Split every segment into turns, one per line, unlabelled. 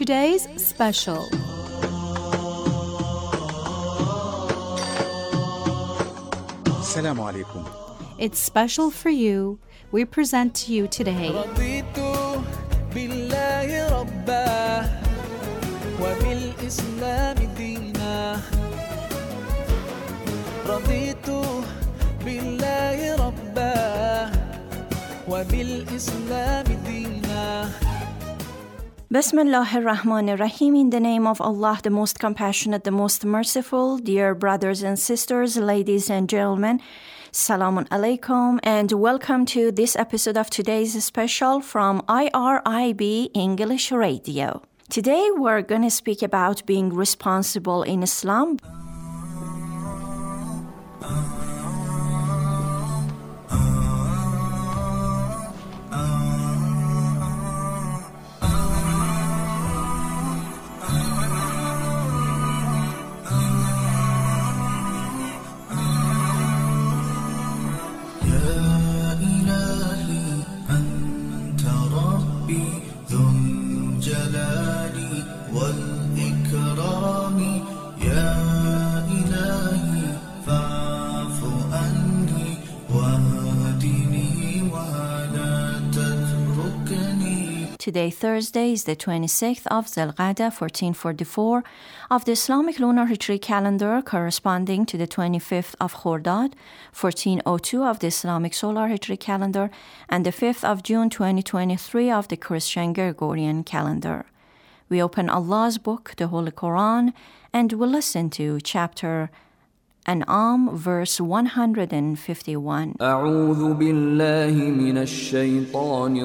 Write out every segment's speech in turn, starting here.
today's special.
Assalamu alaikum.
It's special for you. We present to you today
رضيت بالله ربا وبالإسلام دينا رضيت بالله ربا وبالإسلام دينا.
Bismillah ar-Rahman ar-Rahim. In the name of Allah, the most compassionate, the most merciful. Dear brothers and sisters, ladies and gentlemen, Salamun alaikum, and welcome to this episode of today's special from IRIB English Radio. Today we're going to speak about being responsible in Islam. Today, Thursday, is the 26th of Zulqa'dah, 1444 of the Islamic lunar Hijri calendar, corresponding to the 25th of Khordad, 1402 of the Islamic solar Hijri calendar, and the 5th of June, 2023 of the Christian Gregorian calendar. We open Allah's book, the Holy Quran, and we listen to chapter An'am, verse 151.
أعوذ بالله من الشيطان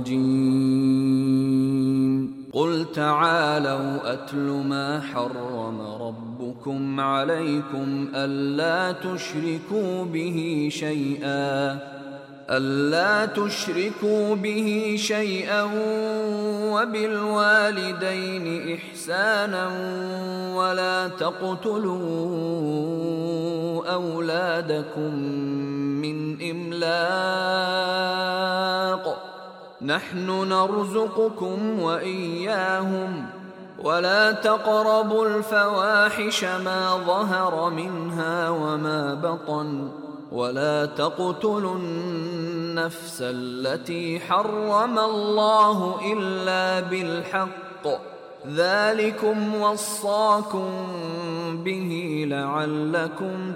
الرجيم. قل تعالوا أتل ما حرم ربكم عليكم ألا تشركوا به شيئا وبالوالدين إحسانا ولا تقتلوا أولادكم من إملاق نحن نرزقكم وإياهم ولا تقربوا الفواحش ما ظهر منها وما بطن ولا تقتلوا النفس التي حرم الله إلا بالحق ذلكم وصاكم به لعلكم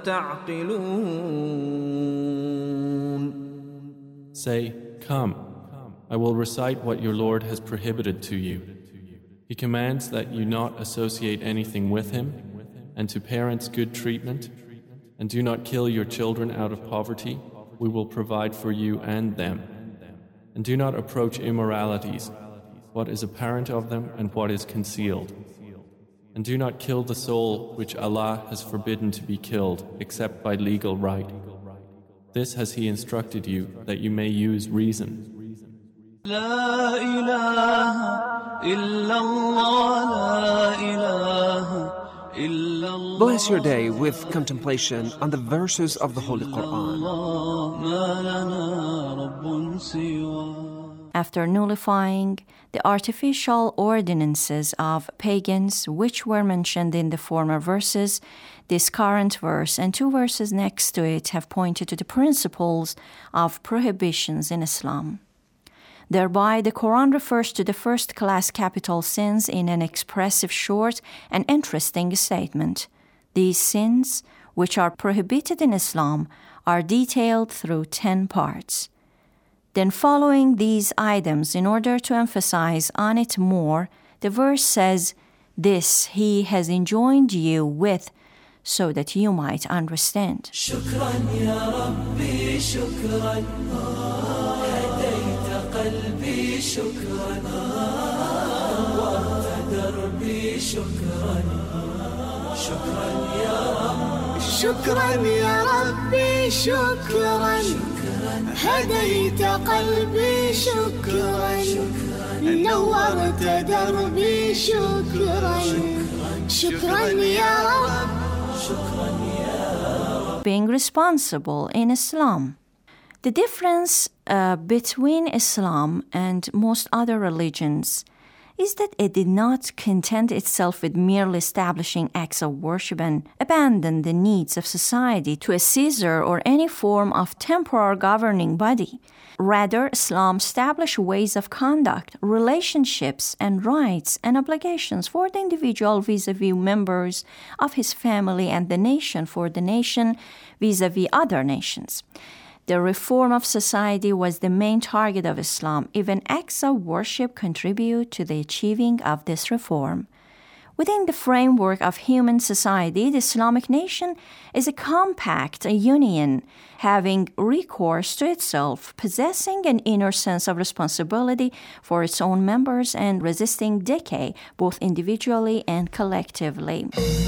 تعقلون.
Say, come, I will recite what your Lord has prohibited to you. He commands that you not associate anything with him, and to parents good treatment, and do not kill your children out of poverty. We will provide for you and them. And do not approach immoralities, what is apparent of them and what is concealed. And do not kill the soul which Allah has forbidden to be killed except by legal right. This has He instructed you that you may use reason.
لا إله إلا الله لا إله إلا الله.
Bless your day with contemplation on the verses of the Holy Quran.
ما لنا رب سواه.
After nullifying the artificial ordinances of pagans which were mentioned in the former verses, this current verse and two verses next to it have pointed to the principles of prohibitions in Islam. Thereby, the Quran refers to the first-class capital sins in an expressive, short, and interesting statement. These sins, which are prohibited in Islam, are detailed through 10 parts. Then following these items, in order to emphasize on it more, the verse says, "This He has enjoined you with, so that you might understand."
شكرا يا ربي شكرا هديت قلبي شكرا نورت دربي شكرا شكرا يا رب
شكرا يا ربي شكرا هديت قلبي شكرا نورت دربي شكرا شكرا يا رب شكرا يا رب.
Being responsible in Islam. The difference between Islam and most other religions is that it did not content itself with merely establishing acts of worship and abandon the needs of society to a Caesar or any form of temporal governing body. Rather, Islam established ways of conduct, relationships, and rights and obligations for the individual vis-a-vis members of his family and the nation for the nation vis-a-vis other nations. The reform of society was the main target of Islam. Even acts of worship contribute to the achieving of this reform. Within the framework of human society, the Islamic nation is a compact, a union, having recourse to itself, possessing an inner sense of responsibility for its own members and resisting decay, both individually and collectively.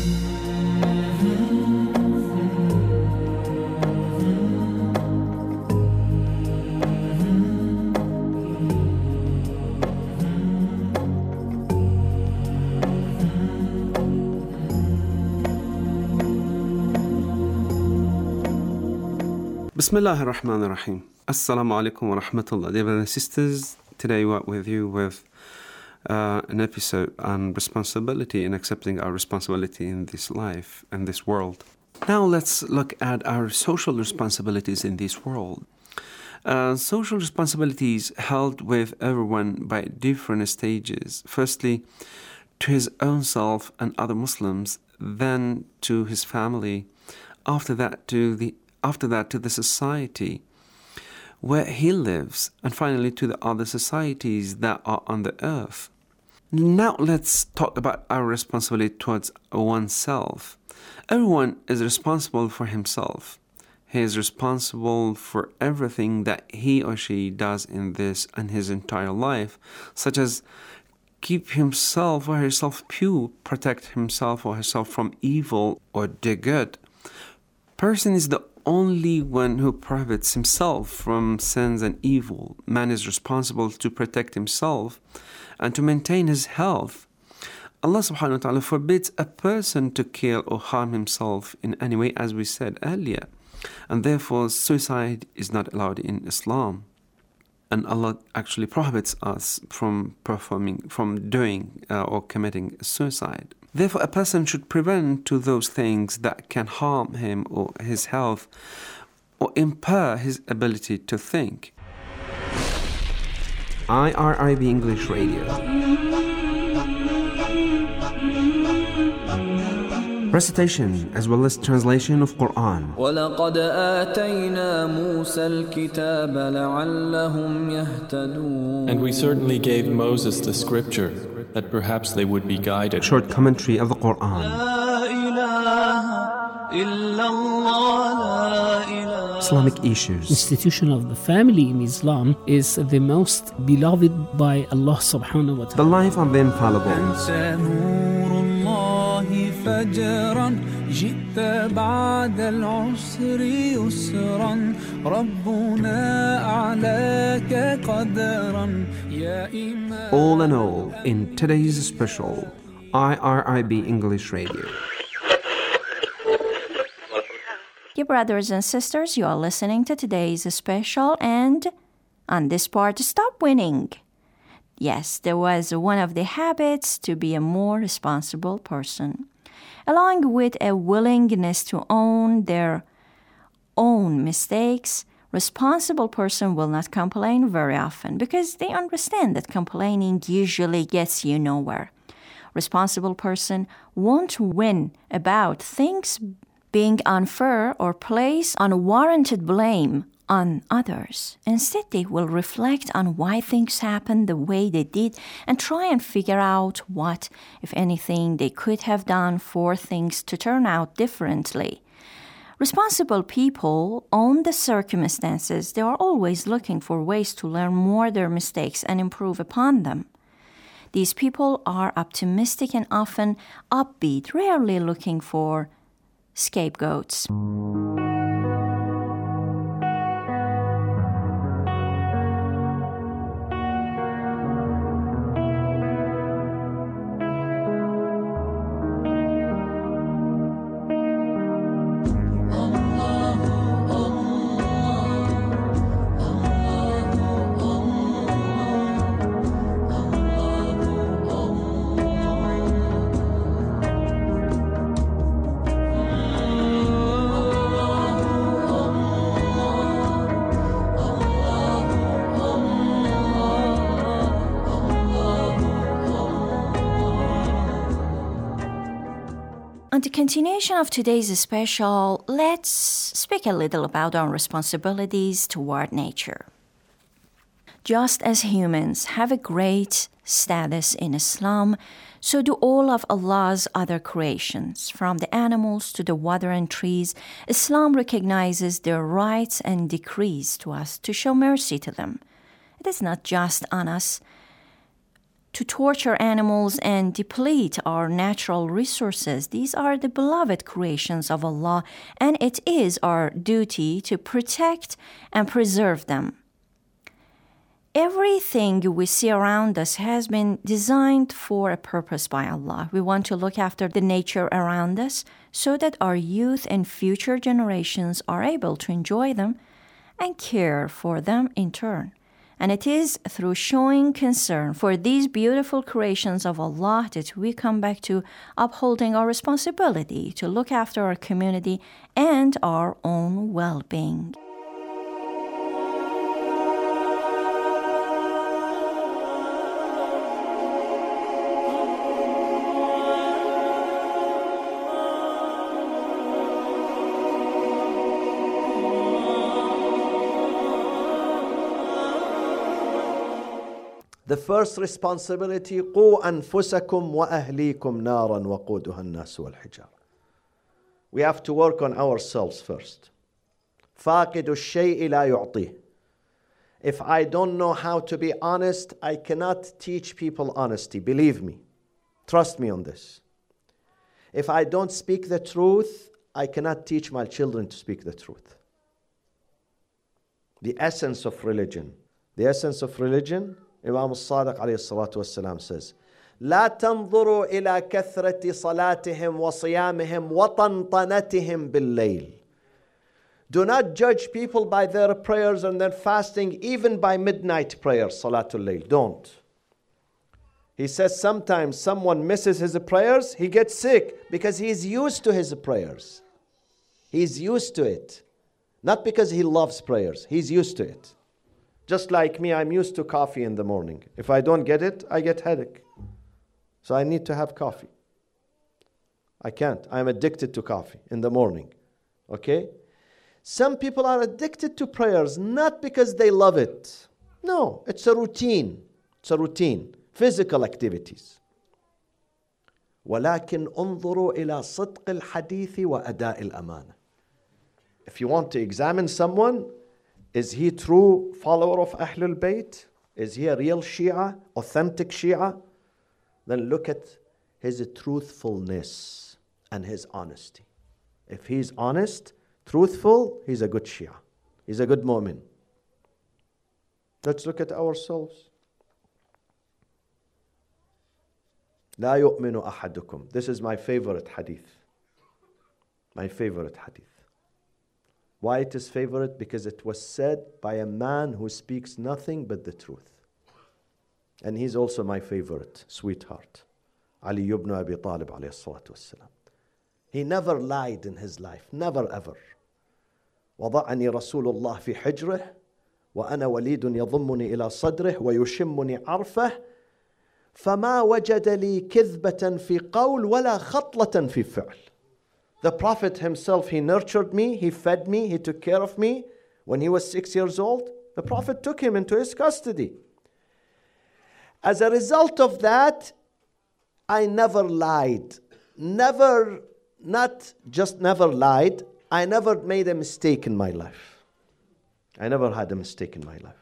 Bismillah ar-Rahman ar-Rahim. Assalamu alaikum wa rahmatullah. Dear brothers and sisters, today we're with you with an episode on responsibility and accepting our responsibility in this life and this world. Now let's look at our social responsibilities in this world. Social responsibilities held with everyone by different stages. Firstly, to his own self and other Muslims, then to his family, after that to the society where he lives, and finally to the other societies that are on the earth. Now let's talk about our responsibility towards oneself. Everyone is responsible for himself. He is responsible for everything that he or she does in this and his entire life, such as keep himself or herself pure, protect himself or herself from evil or do good. Person is the only one who prohibits himself from sins and evil. Man is responsible to protect himself and to maintain his health. Allah subhanahu wa ta'ala forbids a person to kill or harm himself in any way, as we said earlier. And therefore, suicide is not allowed in Islam. And Allah actually prohibits us from doing or committing suicide. Therefore, a person should prevent to those things that can harm him or his health or impair his ability to think. IRIB English Radio. Recitation as well as translation of Quran.
وَلَقَدْ آتَيْنَا مُوسَى الْكِتَابَ لَعَلَّهُمْ يَهْتَدُونَ.
And we certainly gave Moses the scripture, that perhaps they would be guided.
Short commentary of the Quran. Islamic issues.
Institution of the family in Islam is the most beloved by Allah subhanahu wa ta'ala.
The life of the infallible.
فجرا جئت بعد العسر يسرا ربنا أعلاك قدرا يا إمام.
All in all, in today's special IRIB English Radio.
Dear brothers and sisters, you are listening to today's special, and on this part, stop winning. Yes, there was one of the habits to be a more responsible person. Along with a willingness to own their own mistakes, responsible person will not complain very often because they understand that complaining usually gets you nowhere. Responsible person won't win about things being unfair or place unwarranted blame on others. Instead, they will reflect on why things happened the way they did and try and figure out what, if anything, they could have done for things to turn out differently. Responsible people own the circumstances. They are always looking for ways to learn more their mistakes and improve upon them. These people are optimistic and often upbeat, rarely looking for scapegoats. On the continuation of today's special, let's speak a little about our responsibilities toward nature. Just as humans have a great status in Islam, so do all of Allah's other creations. From the animals to the water and trees, Islam recognizes their rights and decrees to us to show mercy to them. It is not just on us to torture animals and deplete our natural resources. These are the beloved creations of Allah, and it is our duty to protect and preserve them. Everything we see around us has been designed for a purpose by Allah. We want to look after the nature around us so that our youth and future generations are able to enjoy them and care for them in turn. And it is through showing concern for these beautiful creations of Allah that we come back to upholding our responsibility to look after our community and our own well-being.
The first responsibility, قُوا أَنفُسَكُمْ وَأَهْلِيكُمْ نَارًا وَقُودُهَا النَّاسُ وَالْحِجَارَةُ. We have to work on ourselves first. فَاقِدُ الشَّيْءِ لَا يُعْطِيهِ. If I don't know how to be honest, I cannot teach people honesty. Believe me. Trust me on this. If I don't speak the truth, I cannot teach my children to speak the truth. The essence of religion. Imam al-Sadiq alayhi salatu wassalam says, لا تنظروا إلى كثرة صلاتهم وصيامهم وطنطنتهم بالليل. Do not judge people by their prayers and their fasting, even by midnight prayers, Salatul Layl. Don't. He says sometimes someone misses his prayers, he gets sick because he's used to his prayers. He's used to it. Not because he loves prayers, he's used to it. Just like me, I'm used to coffee in the morning. If I don't get it, I get headache. So I need to have coffee. I can't. I'm addicted to coffee in the morning. Okay? Some people are addicted to prayers not because they love it. No, it's a routine. It's a routine. Physical activities. ولكن انظروا إلى صدق الحديث وأداء الأمانة. If you want to examine someone, is he true follower of Ahlul Bayt? Is he a real Shia, authentic Shia? Then look at his truthfulness and his honesty. If he's honest, truthful, he's a good Shia. He's a good mu'min. Let's look at ourselves. لا يؤمن أحدكم. This is my favorite hadith. My favorite hadith. Why it is favorite? Because it was said by a man who speaks nothing but the truth. And he's also my favorite sweetheart. Ali ibn Abi Talib alayhi salatu wassalam. He never lied in his life. Never ever. وضعني رسول الله في حجره وأنا وليد يضمني إلى صدره ويشمني عرفه فما وجد لي كذبة في قول ولا خطلة في فعل. The Prophet himself, he nurtured me, he fed me, he took care of me. When he was 6 years old, the Prophet took him into his custody. As a result of that, I never lied. Never, not just never lied, I never made a mistake in my life. I never had a mistake in my life.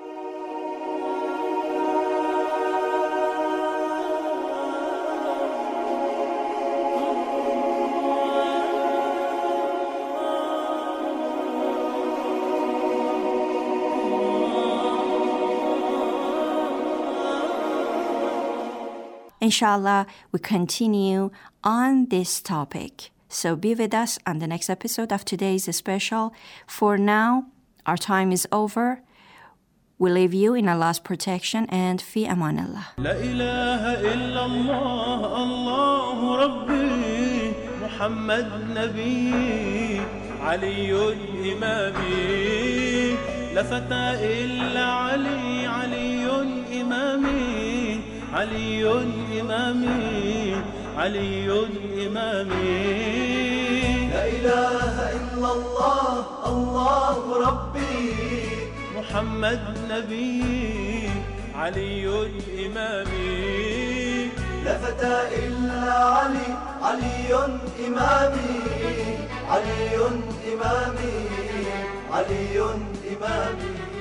Inshallah, we continue on this topic. So be with us on the next episode of today's special. For now, our time is over. We leave you in Allah's protection and fi amanallah.
La ilaha illallah, Allahu Rabbi, Muhammad Nabi, Aliyun Imami, La fata illa Ali, Aliyun Imami, Aliyun Imami. علي إمامي.
لا إله إلا الله الله ربي
محمد نبي علي إمامي.
لا فتى إلا علي علي إمامي علي إمامي علي إمامي.